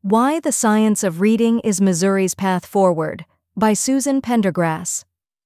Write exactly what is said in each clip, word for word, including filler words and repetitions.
Why the Science of Reading is Missouri's Path Forward, by Susan Pendergrass.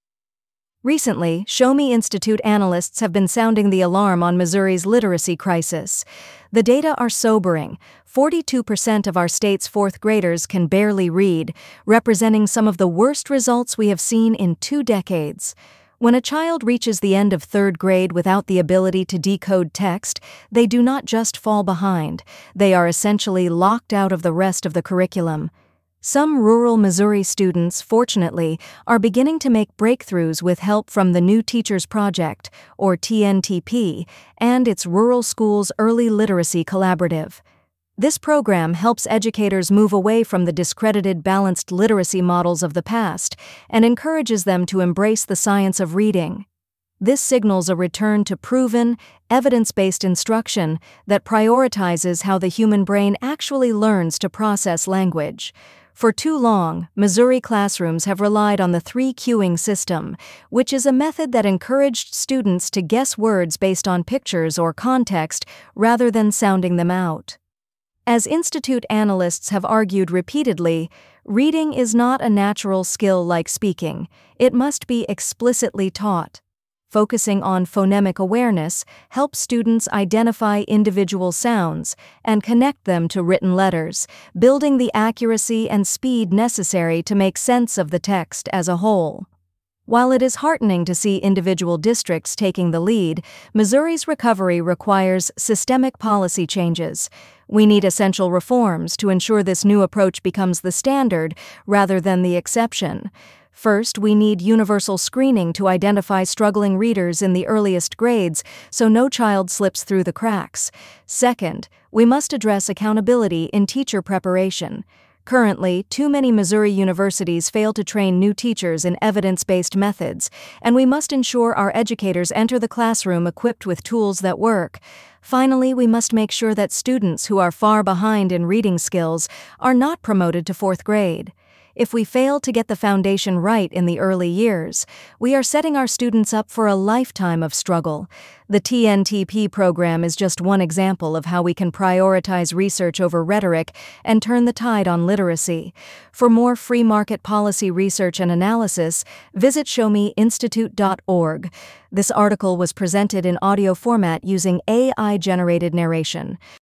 Recently, Show Me Institute analysts have been sounding the alarm on Missouri's literacy crisis. The data are sobering. forty-two percent of our state's fourth graders can barely read, representing some of the worst results we have seen in two decades. When a child reaches the end of third grade without the ability to decode text, they do not just fall behind, they are essentially locked out of the rest of the curriculum. Some rural Missouri students, fortunately, are beginning to make breakthroughs with help from the New Teachers Project, or T N T P, and its Rural Schools Early Literacy Collaborative. This program helps educators move away from the discredited balanced literacy models of the past and encourages them to embrace the science of reading. This signals a return to proven, evidence-based instruction that prioritizes how the human brain actually learns to process language. For too long, Missouri classrooms have relied on the three-cueing system, which is a method that encouraged students to guess words based on pictures or context rather than sounding them out. As Institute analysts have argued repeatedly, reading is not a natural skill like speaking. It must be explicitly taught. Focusing on phonemic awareness helps students identify individual sounds and connect them to written letters, building the accuracy and speed necessary to make sense of the text as a whole. While it is heartening to see individual districts taking the lead, Missouri's recovery requires systemic policy changes. We need essential reforms to ensure this new approach becomes the standard rather than the exception. First, we need universal screening to identify struggling readers in the earliest grades so no child slips through the cracks. Second, we must address accountability in teacher preparation. Currently, too many Missouri universities fail to train new teachers in evidence-based methods, and we must ensure our educators enter the classroom equipped with tools that work. Finally, we must make sure that students who are far behind in reading skills are not promoted to fourth grade. If we fail to get the foundation right in the early years, we are setting our students up for a lifetime of struggle. The T N T P program is just one example of how we can prioritize research over rhetoric and turn the tide on literacy. For more free market policy research and analysis, visit show me institute dot org. This article was presented in audio format using A I-generated narration.